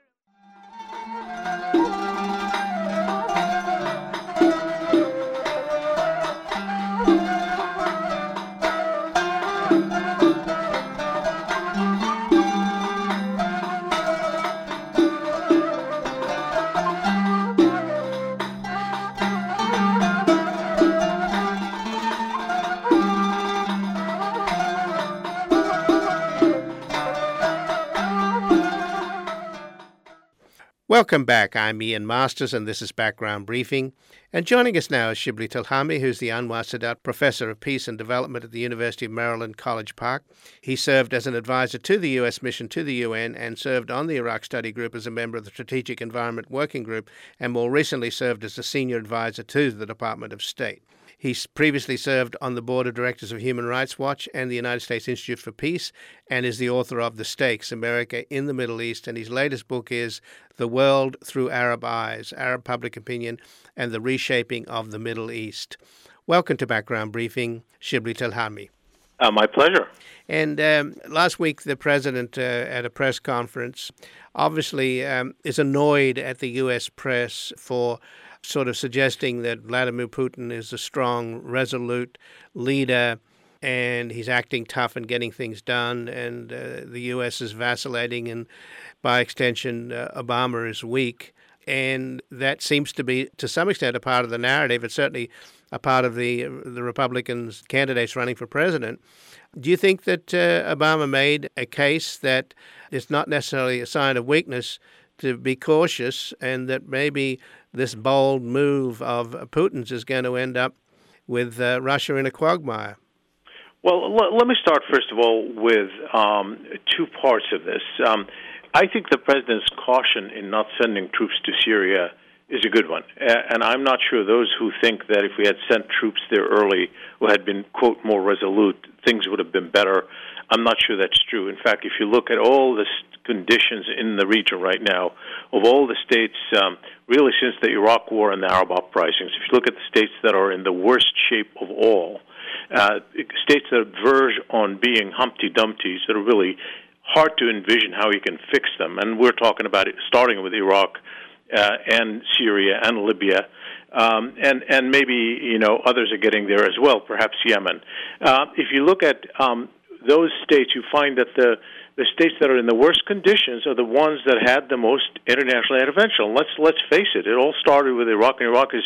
Welcome back. I'm Ian Masters, and this is Background Briefing. And joining us now is Shibli Tilhami, who's the Anwar Sadat Professor of Peace and Development at the University of Maryland, College Park. He served as an advisor to the U S mission to the U N and served on the Iraq Study Group as a member of the Strategic Environment Working Group, and more recently served as a senior advisor to the Department of State. He's previously served on the board of directors of Human Rights Watch and the United States Institute for Peace, and is the author of The Stakes, America in the Middle East, and his latest book is The World Through Arab Eyes, Arab Public Opinion and the Reshaping of the Middle East. Welcome to Background Briefing, Shibli Tilhami. Uh, my pleasure. And um, last week, the president, uh, at a press conference, obviously um, is annoyed at the U S press for sort of suggesting that Vladimir Putin is a strong, resolute leader, and he's acting tough and getting things done, and uh, the U S is vacillating, and by extension, uh, Obama is weak. And that seems to be, to some extent, a part of the narrative. It's certainly a part of the the Republicans' candidates running for president. Do you think that uh, Obama made a case that it's not necessarily a sign of weakness to be cautious, and that maybe this bold move of Putin's is going to end up with uh, Russia in a quagmire? Well, l- let me start, first of all, with um, two parts of this. Um, I think the president's caution in not sending troops to Syria is a good one. A- and I'm not sure those who think that if we had sent troops there early who had been, quote, more resolute, things would have been better. I'm not sure that's true. In fact, if you look at all the conditions in the region right now, of all the states, um, really since the Iraq War and the Arab uprisings, if you look at the states that are in the worst shape of all, uh, states that verge on being Humpty Dumptys, that are really hard to envision how you can fix them, and we're talking about it starting with Iraq uh, and Syria and Libya, um, and and maybe you know others are getting there as well, perhaps Yemen. Uh, if you look at um, those states, you find that the the states that are in the worst conditions are the ones that had the most international intervention. Let's let's face it; it all started with Iraq, and Iraq is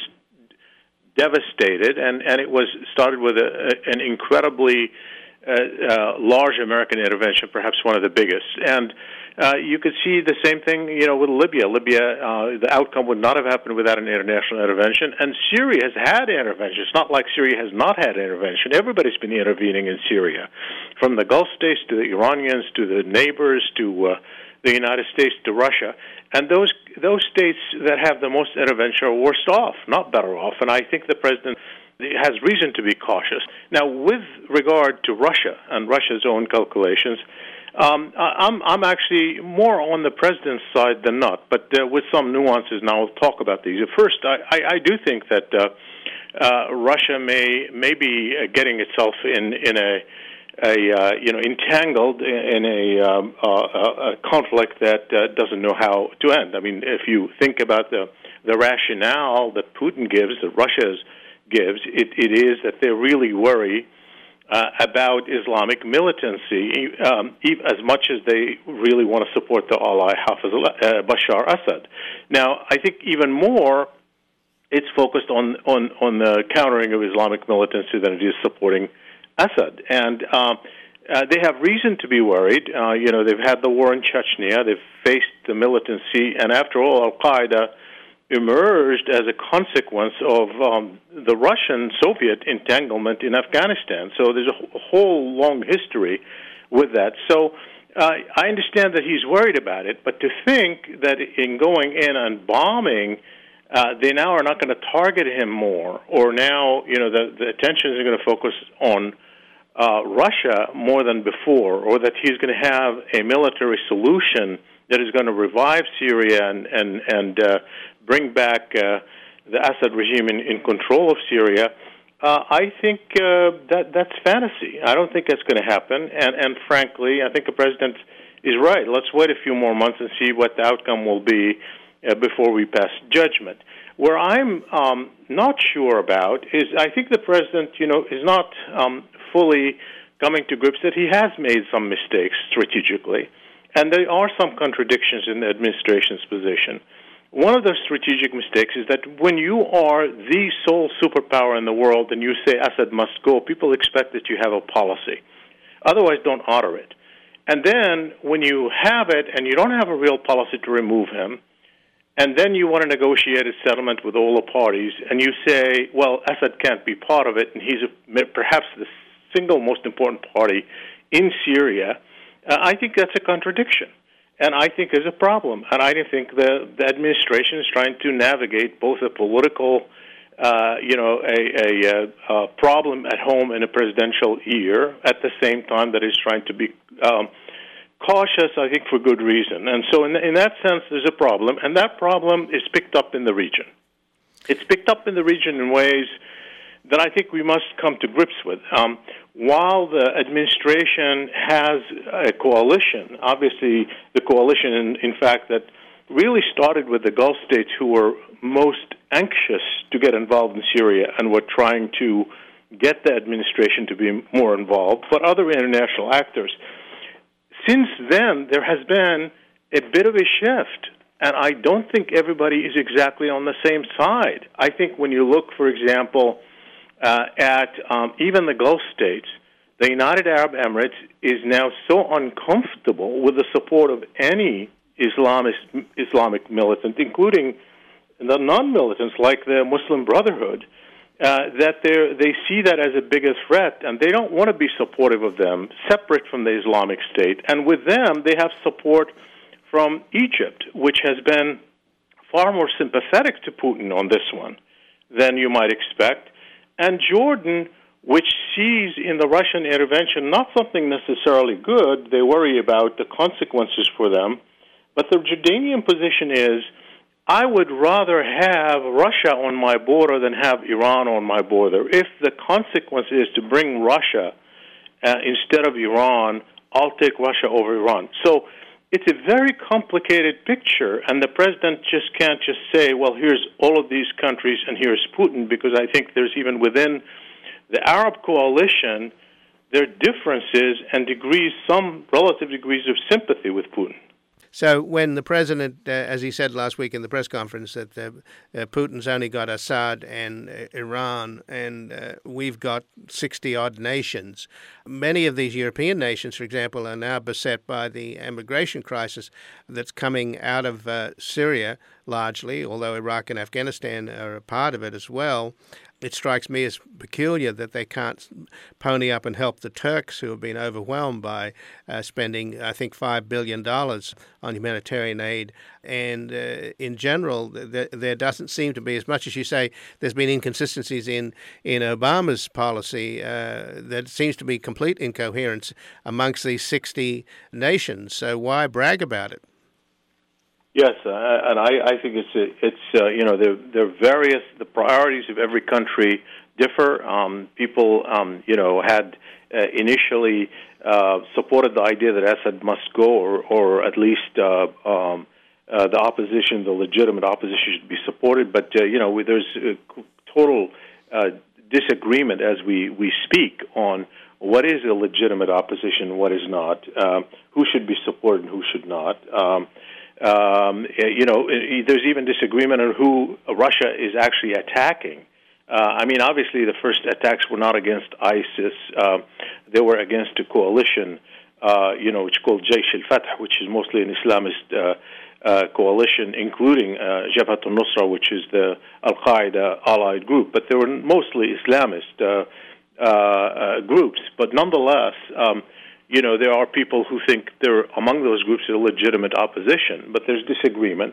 devastated, and, and it was started with a, a, an incredibly uh, uh, large American intervention, perhaps one of the biggest. And uh, you could see the same thing, you know, with Libya. Libya, uh, the outcome would not have happened without an international intervention. And Syria has had intervention. It's not like Syria has not had intervention. Everybody's been intervening in Syria, from the Gulf states to the Iranians to the neighbors to uh, the United States to Russia. And those those states that have the most intervention are worse off, not better off. And I think the president has reason to be cautious. Now, with regard to Russia and Russia's own calculations, um, I'm I'm actually more on the president's side than not, but uh, with some nuances. Now, I'll talk about these. First, I, I, I do think that uh, uh, Russia may may be getting itself in in a a uh, you know entangled in a, um, uh, a conflict that uh, doesn't know how to end. I mean, if you think about the the rationale that Putin gives, that Russia gives, it, it is that they're really worried uh, about Islamic militancy um, as much as they really want to support the ally Hafiz uh, Bashar Assad. Now, I think even more, it's focused on on on the countering of Islamic militancy than it is supporting Assad, and uh, uh, they have reason to be worried. Uh, you know, they've had the war in Chechnya, they've faced the militancy, and after all, Al-Qaeda emerged as a consequence of um, the Russian-Soviet entanglement in Afghanistan. So there's a whole long history with that. So uh, I understand that he's worried about it, but to think that in going in and bombing, Uh, they now are not going to target him more, or now, you know, the, the attention is going to focus on uh, Russia more than before, or that he's going to have a military solution that is going to revive Syria and and and uh, bring back uh, the Assad regime in, in control of Syria. Uh, I think uh, that that's fantasy. I don't think that's going to happen. And and frankly, I think the president is right. Let's wait a few more months and see what the outcome will be uh, before we pass judgment. Where I'm um, not sure about is I think the president, you know, is not um, fully coming to grips that he has made some mistakes strategically, and there are some contradictions in the administration's position. One of the strategic mistakes is that when you are the sole superpower in the world and you say Assad must go, people expect that you have a policy. Otherwise, don't honor it. And then when you have it and you don't have a real policy to remove him, and then you want to negotiate a settlement with all the parties, and you say, well, Assad can't be part of it, and he's a, perhaps the single most important party in Syria, uh, I think that's a contradiction. And I think is a problem. And I think the, the administration is trying to navigate both a political, uh, you know, a, a, a problem at home in a presidential year at the same time that is trying to be um, cautious, I think, for good reason. And so in, in that sense, there's a problem. And that problem is picked up in the region. It's picked up in the region in ways that I think we must come to grips with. Um, while the administration has a coalition, obviously the coalition, in, in fact, that really started with the Gulf states who were most anxious to get involved in Syria and were trying to get the administration to be more involved, but other international actors. Since then, there has been a bit of a shift, and I don't think everybody is exactly on the same side. I think when you look, for example, Uh, at um, even the Gulf states, the United Arab Emirates is now so uncomfortable with the support of any Islamist, Islamic militant, including the non-militants like the Muslim Brotherhood, uh, that they they see that as a bigger threat, and they don't want to be supportive of them, separate from the Islamic State. And with them, they have support from Egypt, which has been far more sympathetic to Putin on this one than you might expect. And Jordan, which sees in the Russian intervention not something necessarily good, they worry about the consequences for them, but the Jordanian position is, I would rather have Russia on my border than have Iran on my border. If the consequence is to bring Russia uh, instead of Iran, I'll take Russia over Iran. So it's a very complicated picture, and the president just can't just say, well, here's all of these countries and here's Putin, because I think there's even within the Arab coalition, there are differences and degrees, some relative degrees of sympathy with Putin. So when the president, uh, as he said last week in the press conference, that uh, uh, Putin's only got Assad and uh, Iran, and uh, we've got sixty-odd nations. Many of these European nations, for example, are now beset by the immigration crisis that's coming out of uh, Syria largely, although Iraq and Afghanistan are a part of it as well. It strikes me as peculiar that they can't pony up and help the Turks, who have been overwhelmed by uh, spending, I think, five billion dollars on humanitarian aid. And uh, in general, th- there doesn't seem to be, as much as you say, there's been inconsistencies in, in Obama's policy, uh, there seems to be complete incoherence amongst these sixty nations. So why brag about it? Yes, uh, and I, I think it's it's uh, you know there there are various the priorities of every country differ. Um, people um, you know had uh, initially uh, supported the idea that Assad must go, or or at least uh, um, uh, the opposition, the legitimate opposition, should be supported. But uh, you know there's a total uh, disagreement as we we speak on what is a legitimate opposition, what is not, um, who should be supported and who should not. Um, Um, you know, there's even disagreement on who Russia is actually attacking. Uh, I mean, obviously, the first attacks were not against ISIS; uh, they were against a coalition, uh, you know, which is called Jaish al-Fatah, which is mostly an Islamist uh, uh, coalition, including uh, Jabhat al-Nusra, which is the Al-Qaeda allied group. But they were mostly Islamist uh, uh, uh, groups. But nonetheless. Um, You know, there are people who think there, among those groups, is a legitimate opposition, but there's disagreement.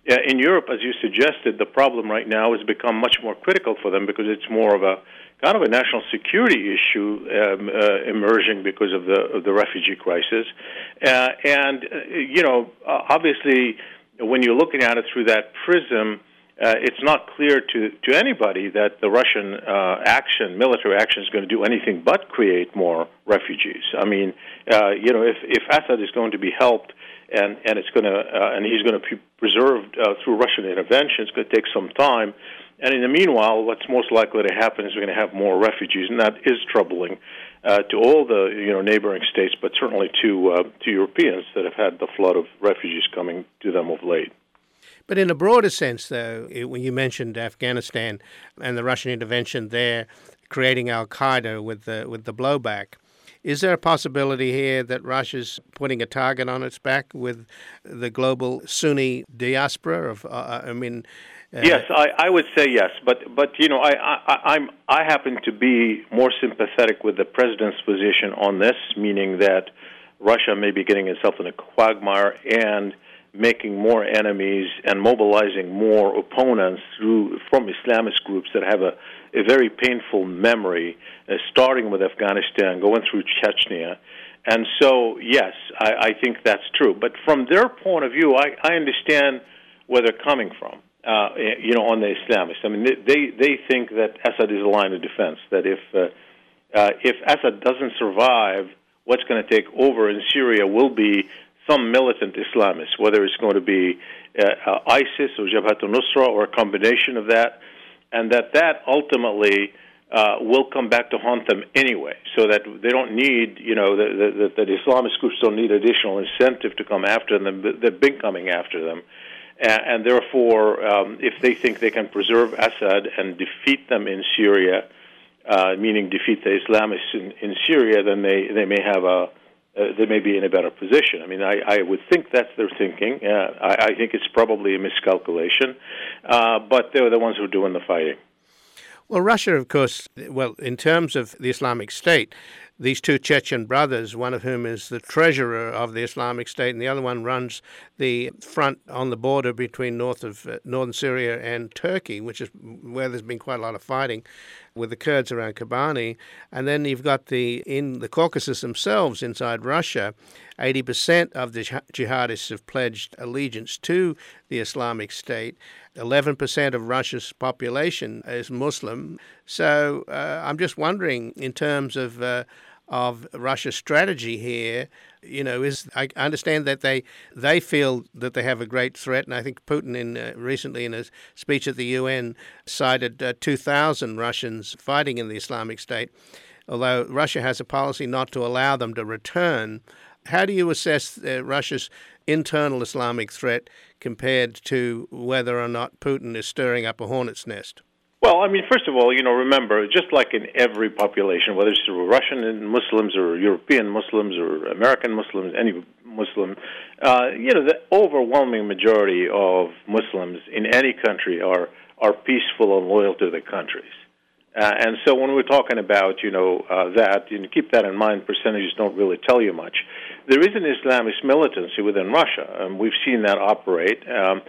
Uh, in Europe, as you suggested, the problem right now has become much more critical for them because it's more of a kind of a national security issue um, uh, emerging because of the of the refugee crisis. Uh, and, uh, you know, uh, obviously, when you're looking at it through that prism, uh, it's not clear to, to anybody that the Russian uh, action, military action, is going to do anything but create more refugees. I mean, uh, you know, if, if Assad is going to be helped and, and it's going to uh, and he's going to be preserved uh, through Russian intervention, it's going to take some time. And in the meanwhile, what's most likely to happen is we're going to have more refugees, and that is troubling uh, to all the you know neighboring states, but certainly to uh, to Europeans that have had the flood of refugees coming to them of late. But in a broader sense, though, when you mentioned Afghanistan and the Russian intervention there, creating al-Qaeda with the with the blowback, is there a possibility here that Russia's putting a target on its back with the global Sunni diaspora? Of uh, I mean. Uh, yes, I, I would say yes, but but you know I, I I'm I happen to be more sympathetic with the president's position on this, meaning that Russia may be getting itself in a quagmire and making more enemies and mobilizing more opponents through from Islamist groups that have a, a very painful memory, uh, starting with Afghanistan, going through Chechnya. And so, yes, I, I think that's true. But from their point of view, I, I understand where they're coming from. Uh, you know, on the Islamists. I mean, they they think that Assad is a line of defense. That if uh, uh, if Assad doesn't survive, what's going to take over in Syria will be some militant Islamists, whether it's going to be uh, uh, ISIS or Jabhat al-Nusra or a combination of that, and that that ultimately uh, will come back to haunt them anyway. So that they don't need, you know, the, the, the, the Islamist groups don't need additional incentive to come after them. They've been coming after them. And therefore, um, if they think they can preserve Assad and defeat them in Syria, uh, meaning defeat the Islamists in, in Syria, then they, they may have a uh, they may be in a better position. I mean, I, I would think that's their thinking. Uh, I, I think it's probably a miscalculation, uh, but they're the ones who are doing the fighting. Well, Russia, of course, well, in terms of the Islamic State, these two Chechen brothers, one of whom is the treasurer of the Islamic State, and the other one runs the front on the border between north of uh, northern Syria and Turkey, which is where there's been quite a lot of fighting with the Kurds around Kobani. And then you've got the in the Caucasus themselves inside Russia, eighty percent of the jihadists have pledged allegiance to the Islamic State. eleven percent of Russia's population is Muslim. So uh, I'm just wondering, in terms of uh, of Russia's strategy here, you know, is I understand that they they feel that they have a great threat, and I think Putin in uh, recently in a speech at the U N cited uh, two thousand Russians fighting in the Islamic State, although Russia has a policy not to allow them to return. How do you assess uh, Russia's internal Islamic threat compared to whether or not Putin is stirring up a hornet's nest? Well, I mean, first of all, you know, remember, just like in every population, whether it's Russian Muslims or European Muslims or American Muslims, any Muslim, uh, you know, the overwhelming majority of Muslims in any country are, are peaceful and loyal to their countries. Uh, and so when we're talking about, you know, uh, that, you know, keep that in mind, percentages don't really tell you much. There is an Islamist militancy within Russia, and we've seen that operate. Um,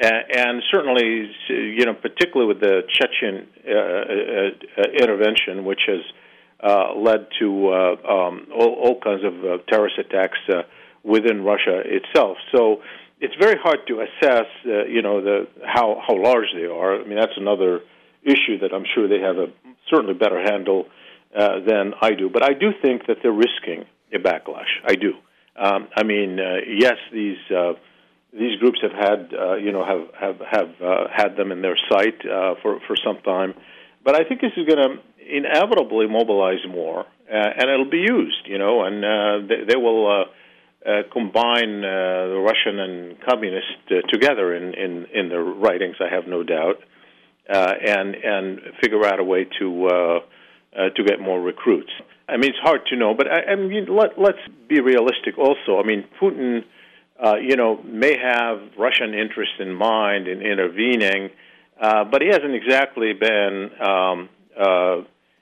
And certainly, you know, particularly with the Chechen uh, uh, intervention, which has uh, led to uh, um, all, all kinds of uh, terrorist attacks uh, within Russia itself. So it's very hard to assess, uh, you know, the how, how large they are. I mean, that's another issue that I'm sure they have a certainly better handle uh, than I do. But I do think that they're risking a backlash. I do. Um, I mean, uh, yes, these. Uh, These groups have had, uh, you know, have have have uh, had them in their sight uh, for for some time, but I think this is going to inevitably mobilize more, uh, and it'll be used, you know, and uh, they, they will uh, uh, combine uh, the Russian and communist uh, together in, in, in their writings. I have no doubt, uh, and and figure out a way to uh, uh, to get more recruits. I mean, it's hard to know, but I, I mean, let, let's be realistic. Also, I mean, Putin. Uh, you know, may have Russian interest in mind in intervening, uh, but he hasn't exactly been, um, uh,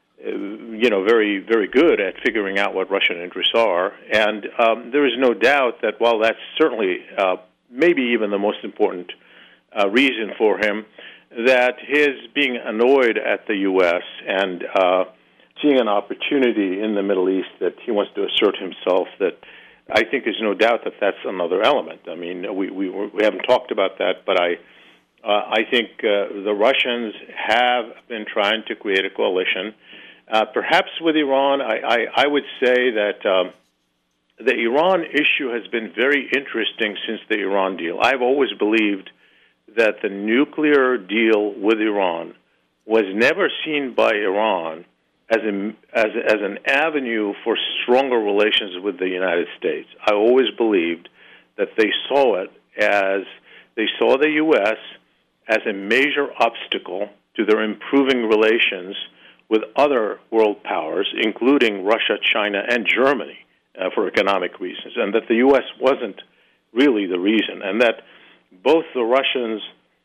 you know, very, very good at figuring out what Russian interests are. And um, there is no doubt that while that's certainly uh, maybe even the most important uh, reason for him, that his being annoyed at the U S and uh, seeing an opportunity in the Middle East that he wants to assert himself, that I think there's no doubt that that's another element. I mean, we we, we haven't talked about that, but I uh, I think uh, the Russians have been trying to create a coalition. Uh, perhaps with Iran, I, I, I would say that um, the Iran issue has been very interesting since the Iran deal. I've always believed that the nuclear deal with Iran was never seen by Iran as, a, as, as an avenue for stronger relations with the United States. I always believed that they saw it as, they saw the U S as a major obstacle to their improving relations with other world powers, including Russia, China, and Germany, uh, for economic reasons, and that the U S wasn't really the reason, and that both the Russians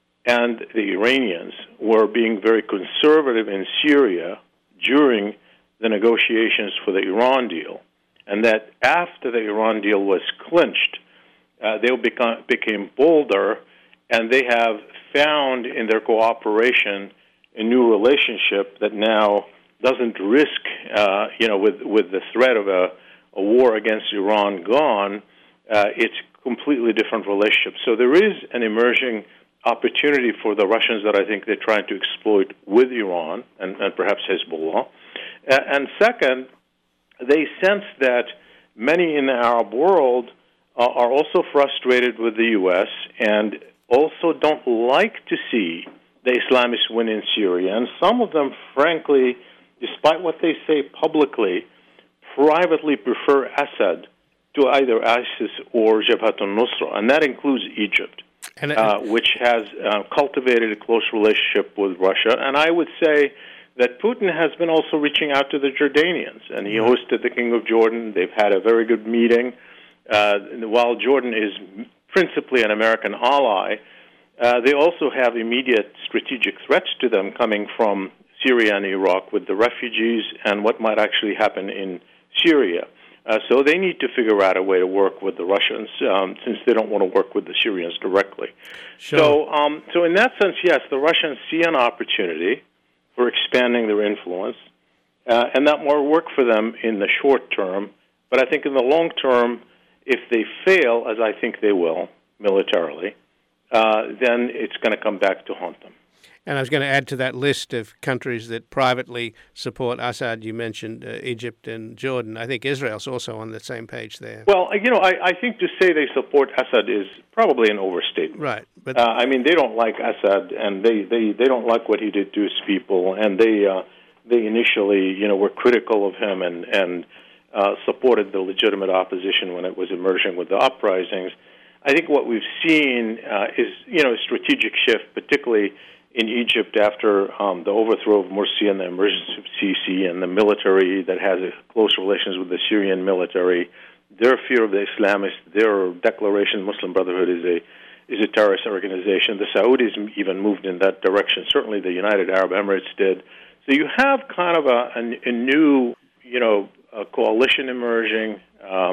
and the Iranians were being very conservative in Syria during the negotiations for the Iran deal, and that after the Iran deal was clinched, uh, they become, became bolder, and they have found in their cooperation a new relationship that now doesn't risk, uh, you know, with, with the threat of a, a war against Iran gone, uh, it's a completely different relationship. So there is an emerging opportunity for the Russians that I think they're trying to exploit with Iran and, and perhaps Hezbollah. Uh, and second, they sense that many in the Arab world uh, are also frustrated with the U S and also don't like to see the Islamists win in Syria. And some of them, frankly, despite what they say publicly, privately prefer Assad to either ISIS or Jabhat al-Nusra, and that includes Egypt, and, uh, which has uh, cultivated a close relationship with Russia. And I would say that Putin has been also reaching out to the Jordanians, and he hosted the King of Jordan. They've had a very good meeting. Uh, while Jordan is principally an American ally, Uh, they also have immediate strategic threats to them coming from Syria and Iraq with the refugees and what might actually happen in Syria. Uh, so they need to figure out a way to work with the Russians um, since they don't want to work with the Syrians directly. Sure. So, um, so in that sense, yes, the Russians see an opportunity for expanding their influence, uh, and that will work for them in the short term. But I think in the long term, if they fail, as I think they will militarily, Uh, then it's going to come back to haunt them. And I was going to add to that list of countries that privately support Assad. You mentioned uh, Egypt and Jordan. I think Israel's also on the same page there. Well, you know, I, I think to say they support Assad is probably an overstatement. Right. But uh, I mean, they don't like Assad, and they, they, they don't like what he did to his people, and they uh, they initially, you know, were critical of him and, and uh, supported the legitimate opposition when it was emerging with the uprisings. I think what we've seen uh, is, you know, a strategic shift, particularly in Egypt after um, the overthrow of Morsi and the emergence of Sisi and the military that has a close relations with the Syrian military. Their fear of the Islamists, their declaration Muslim Brotherhood is a is a terrorist organization. The Saudis even moved in that direction. Certainly the United Arab Emirates did. So you have kind of a, a, a new, you know, a coalition emerging Um,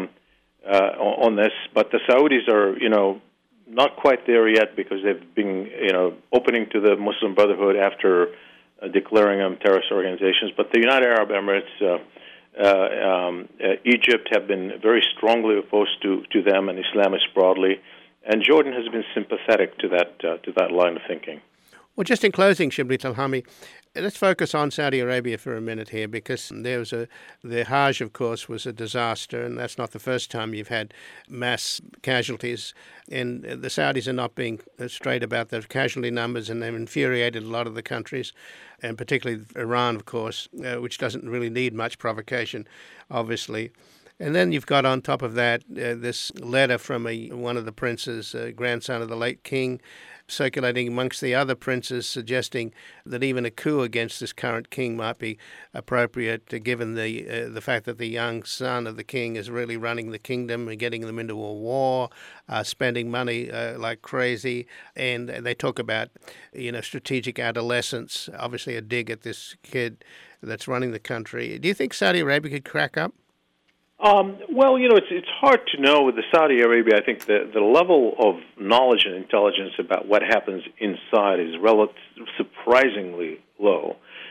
Uh, on this, but the Saudis are, you know, not quite there yet because they've been, you know, opening to the Muslim Brotherhood after uh, declaring them terrorist organizations. But the United Arab Emirates, uh, uh, um, uh, Egypt have been very strongly opposed to, to them and Islamists broadly, and Jordan has been sympathetic to that uh, to that line of thinking. Well, just in closing, Shibli Talhami, let's focus on Saudi Arabia for a minute here, because there was a the Hajj, of course, was a disaster, and that's not the first time you've had mass casualties. And the Saudis are not being straight about their casualty numbers, and they've infuriated a lot of the countries, and particularly Iran, of course, uh, which doesn't really need much provocation, obviously. And then you've got on top of that uh, this letter from a, one of the princes, uh, grandson of the late king, circulating amongst the other princes, suggesting that even a coup against this current king might be appropriate, uh, given the uh, the fact that the young son of the king is really running the kingdom and getting them into a war, uh, spending money uh, like crazy. And they talk about, you know, strategic adolescence, obviously a dig at this kid that's running the country. Do you think Saudi Arabia could crack up? Um, well, you know, it's it's hard to know with the Saudi Arabia. I think the the level of knowledge and intelligence about what happens inside is relative, surprisingly low.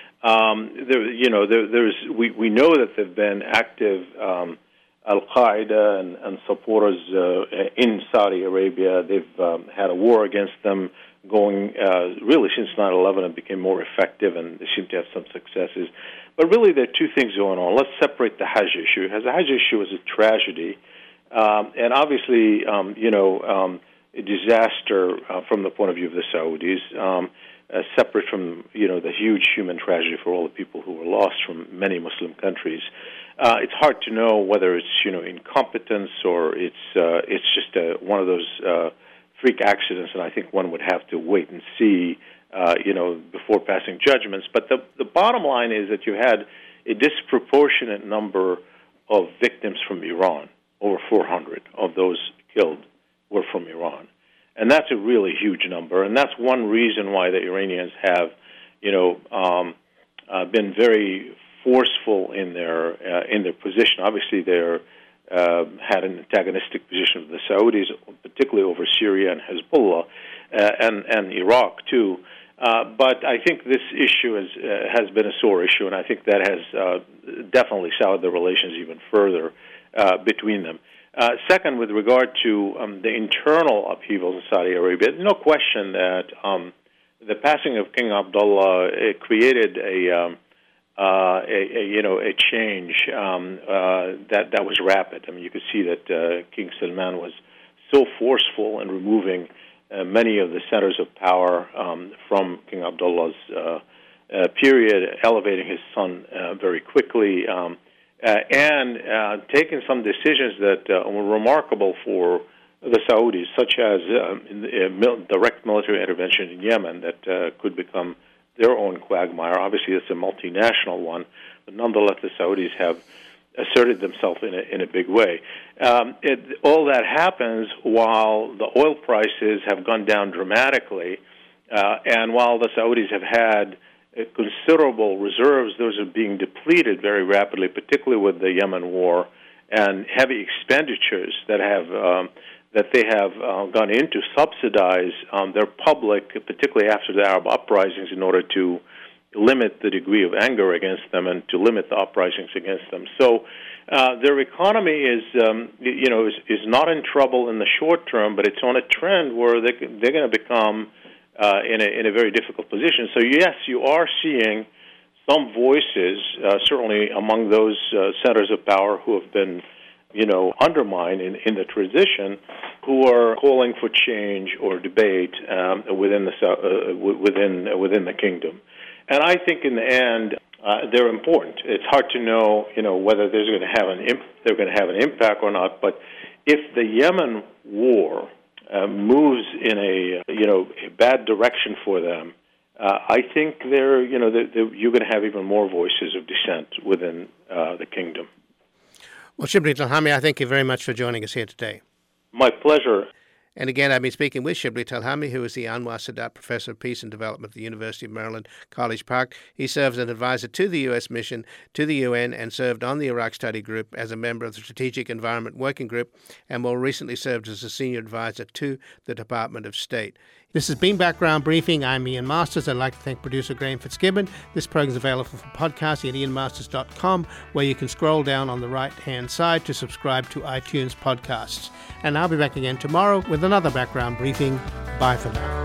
Um, there, you know, there, there's we, we know that there've been active um, Al Qaeda and, and supporters uh, in Saudi Arabia. They've um, had a war against them going uh, really since nine eleven. It became more effective, and they seem to have some successes. But really, there are two things going on. Let's separate the Hajj issue. The Hajj issue is a tragedy, um, and obviously, um, you know, um, a disaster uh, from the point of view of the Saudis, um, uh, separate from, you know, the huge human tragedy for all the people who were lost from many Muslim countries. Uh, it's hard to know whether it's, you know, incompetence or it's uh, it's just a, one of those uh, freak accidents, and I think one would have to wait and see. Uh, you know, before passing judgments. But the the bottom line is that you had a disproportionate number of victims from Iran. Over four hundred of those killed were from Iran. And that's a really huge number. And that's one reason why the Iranians have, you know, um, uh, been very forceful in their uh, in their position. Obviously, they're uh, had an antagonistic position with the Saudis, particularly over Syria and Hezbollah, uh, and, and Iraq, too. Uh, but I think this issue is, uh, has been a sore issue, and I think that has uh, definitely soured the relations even further uh, between them. Uh, second, with regard to um, the internal upheavals in Saudi Arabia, no question that um, the passing of King Abdullah it created a, um, uh, a, a you know a change um, uh, that that was rapid. I mean, you could see that uh, King Salman was so forceful in removing Uh, many of the centers of power um, from King Abdullah's uh, uh, period, elevating his son uh, very quickly, um, uh, and uh, taking some decisions that uh, were remarkable for the Saudis, such as uh, in the, uh, mil- direct military intervention in Yemen that uh, could become their own quagmire. Obviously, it's a multinational one, but nonetheless, the Saudis have asserted themselves in a, in a big way. Um, it, all that happens while the oil prices have gone down dramatically, uh, and while the Saudis have had uh, considerable reserves, those are being depleted very rapidly, particularly with the Yemen war and heavy expenditures that have um, that they have uh, gone in to subsidize um, their public, particularly after the Arab uprisings, in order to limit the degree of anger against them and to limit the uprisings against them. So uh, their economy is, um, you know, is, is not in trouble in the short term, but it's on a trend where they, they're going to become uh, in a in a very difficult position. So yes, you are seeing some voices, uh, certainly among those uh, centers of power who have been, you know, undermined in, in the transition, who are calling for change or debate um, within the uh, within uh, within the kingdom. And I think in the end, uh, they're important. It's hard to know, you know, whether there's going to have an imp- they're going to have an impact or not. But if the Yemen war uh, moves in a, you know, a bad direction for them, uh, I think they're, you know, they're, they're, you're going to have even more voices of dissent within uh, the kingdom. Well, Shibli Talhami, I thank you very much for joining us here today. My pleasure. And again, I've been speaking with Shibli Talhami, who is the Anwar Sadat Professor of Peace and Development at the University of Maryland, College Park. He serves as an advisor to the U S mission to the U N and served on the Iraq Study Group as a member of the Strategic Environment Working Group, and more recently served as a senior advisor to the Department of State. This has been Background Briefing. I'm Ian Masters. I'd like to thank producer Graham Fitzgibbon. This program is available for podcasting at ian masters dot com, where you can scroll down on the right-hand side to subscribe to iTunes podcasts. And I'll be back again tomorrow with another Background Briefing. Bye for now.